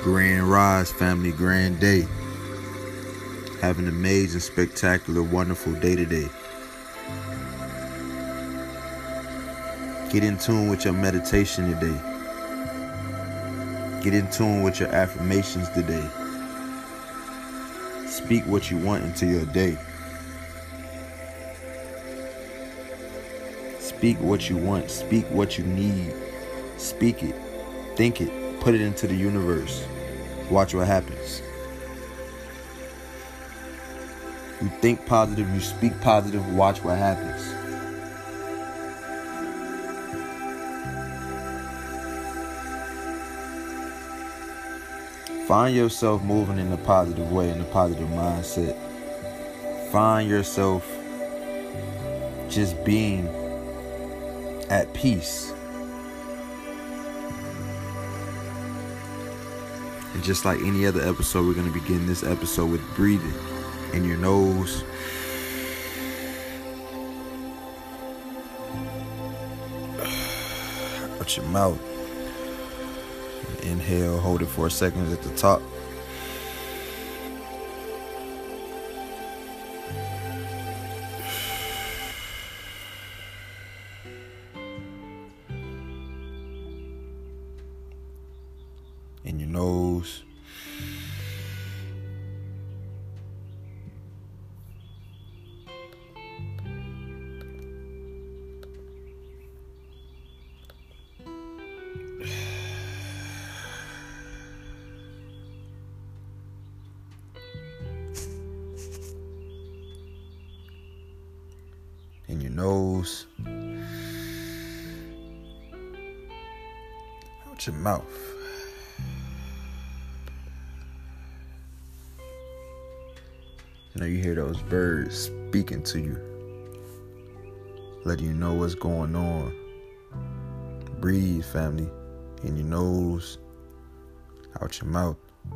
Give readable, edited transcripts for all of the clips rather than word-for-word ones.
Grand rise, family, grand day. Have an amazing, spectacular, wonderful day today. Get in tune with your meditation today. Get in tune with your affirmations today. Speak what you want into your day. Speak what you want. Speak what you need. Speak it. Think it. Put it into the universe. Watch what happens. You think positive. You speak positive. Watch what happens. Find yourself moving in a positive way, in a positive mindset. Find yourself just being at peace. And just like any other episode, we're going to begin this episode with breathing in your nose. Out your mouth. Inhale, hold it for a second at the top. In your nose. In your nose. Out your mouth. You hear those birds speaking to you, letting you know what's going on. Breathe, family. In your nose, out your mouth.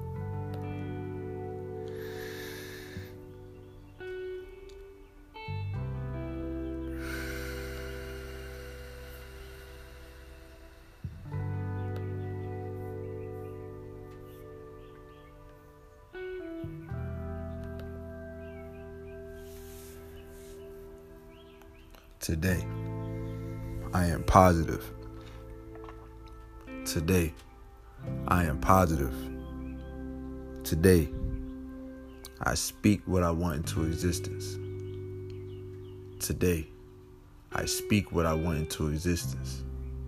Today, I am positive. Today, I am positive. Today, I speak what I want into existence. Today, I speak what I want into existence.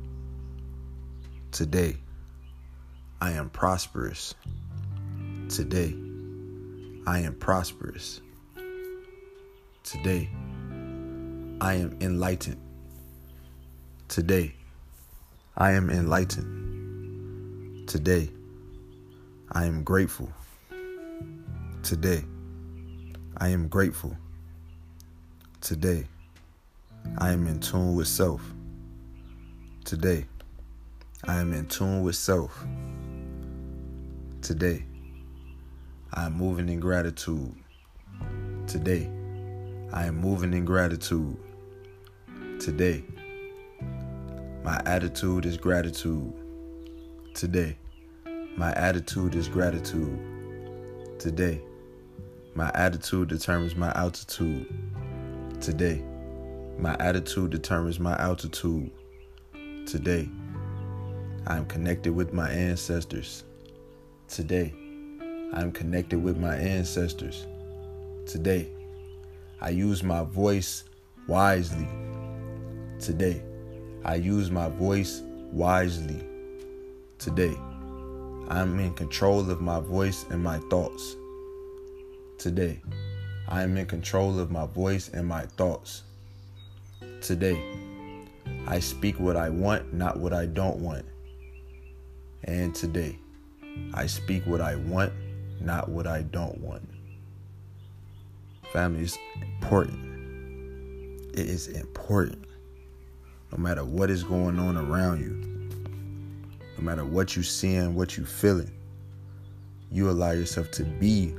Today, I am prosperous. Today, I am prosperous. Today, I am enlightened. Today, I am enlightened. Today, I am grateful. Today, I am grateful. Today, I am in tune with self. Today, I am in tune with self. Today, I am moving in gratitude. Today, I am moving in gratitude. Today, my attitude is gratitude. Today, my attitude is gratitude. Today, my attitude determines my altitude. Today, my attitude determines my altitude. Today, I am connected with my ancestors. Today, I am connected with my ancestors. Today, I use my voice wisely. Today, I use my voice wisely. Today, I'm in control of my voice and my thoughts. Today, I am in control of my voice and my thoughts. Today, I speak what I want, not what I don't want. And today, I speak what I want, not what I don't want. Family is important. It is important. No matter what is going on around you, no matter what you're seeing, what you're feeling, you allow yourself to be.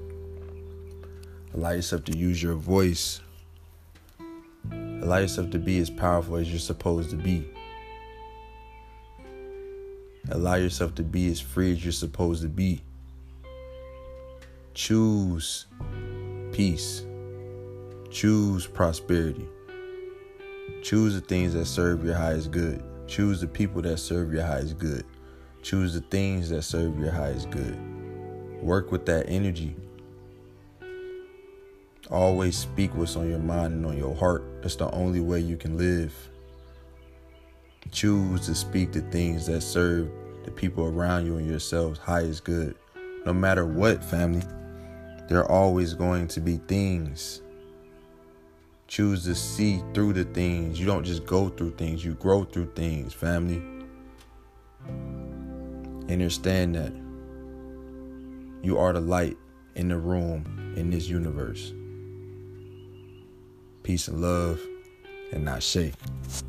Allow yourself to use your voice. Allow yourself to be as powerful as you're supposed to be. Allow yourself to be as free as you're supposed to be. Choose peace. Choose prosperity. Choose the things that serve your highest good. Choose the people that serve your highest good. Choose the things that serve your highest good. Work with that energy. Always speak what's on your mind and on your heart. That's the only way you can live. Choose to speak the things that serve the people around you and yourselves highest good. No matter what, family, there are always going to be things. Choose to see through the things. You don't just go through things, you grow through things, family. Understand that you are the light in the room in this universe. Peace and love, and Ashe.